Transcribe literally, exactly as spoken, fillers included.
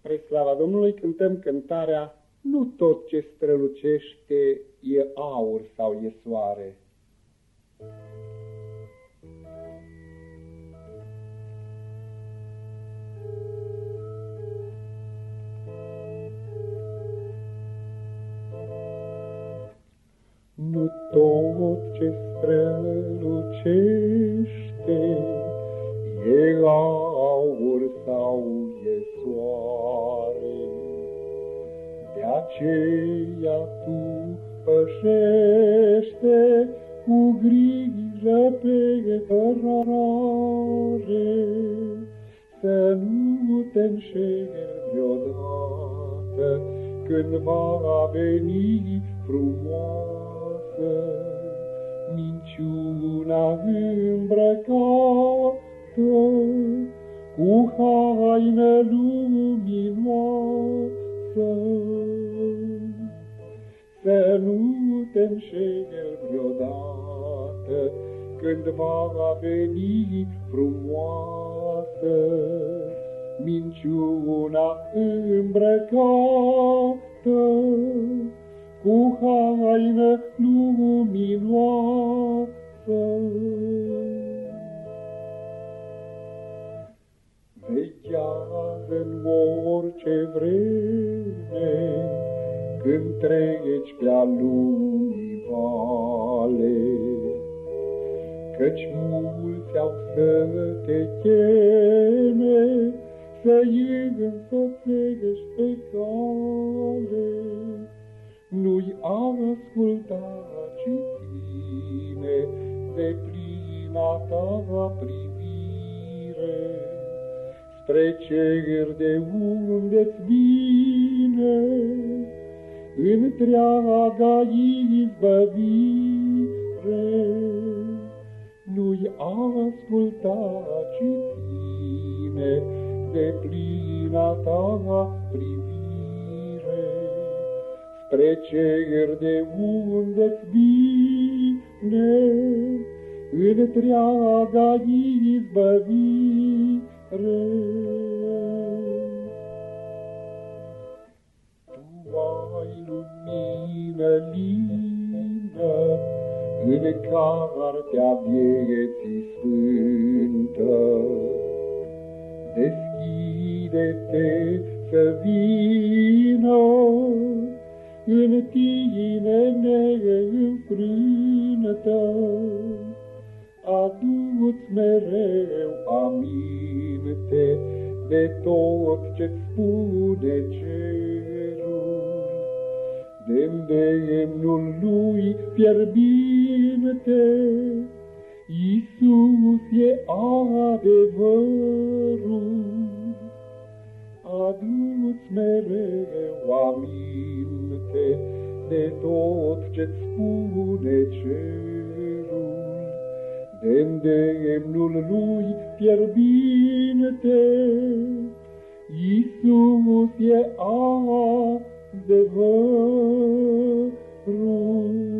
Spre slava Domnului cântăm cântarea Nu tot ce strălucește e aur sau e soare. Nu tot ce strălucește e aur sau e soare, de aceea tu pășește cu grijă pe cărare, să nu te înșeli vreodată când va veni frumoasă minciuna îmbrăcată cu haină luminoasă. Să nu te înșeli vreodată când va veni frumoasă minciuna îmbrăcată cu haină luminoasă. Vechează-n orice vreme când treci pe-a lumii vale, căci mulți au să te cheme să-i însoțești pe cale. Nu-i asculta, ci ține de plina ta privire spre cer de unde-ți vine întreaga izbăvire. Nu-i asculta, ci ține de plina ta privire spre cer de unde-ți vine întreaga izbăvire. Tu ai lumină lină în cartea vieții sfântă, deschide-te să vină în tine neînfrânătă. Adu-ți mereu aminte de tot ce-ți spune cerul, de îndemnul lui fierbinte. Iisus e adevărul. Adu-ți mereu aminte de tot ce-ți spune cerul, de îndemnul lui fierbinte. Iisus e adevărul.